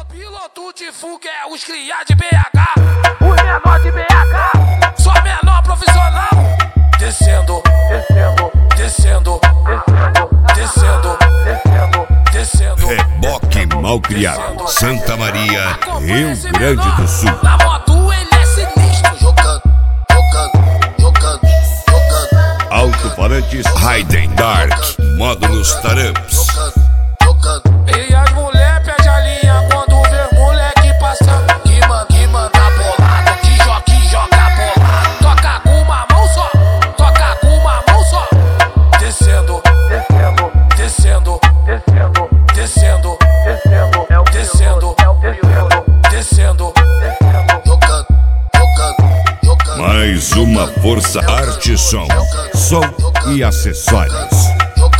piloto de fuga é os cria de BH, os menor de BH, só menor profissional. Descendo, descendo, descendo, descendo, descendo, descendo. Reboque Malcriado, Santa Maria, Rio Grande do Sul. Na moto ele é sinistro, jogando, jogando, jogando, jogando. Alto-falantes Raiden Dark, módulos Taramps. E as mulher pede a linha quando vê moleque passando. Que manda bolado, que joga bolado. Toca com uma mão só, toca com uma mão só. Descendo, descendo, descendo, descendo, descendo, descendo, descendo, descendo, descendo, jogando, jogando, jogando. Mais uma Força Arte Som e acessórios.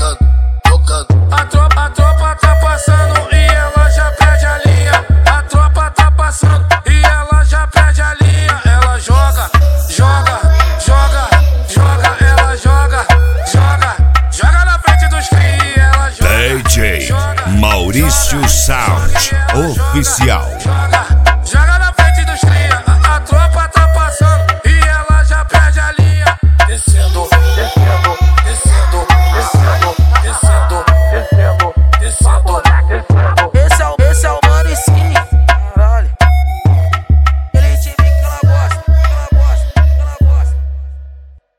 A tropa tá passando e ela já perde a linha. A tropa tá passando e ela já perde a linha. Ela joga, joga, joga, joga. Ela joga, joga, joga na frente dos cria. Ela joga, DJ Maurício Sound Oficial.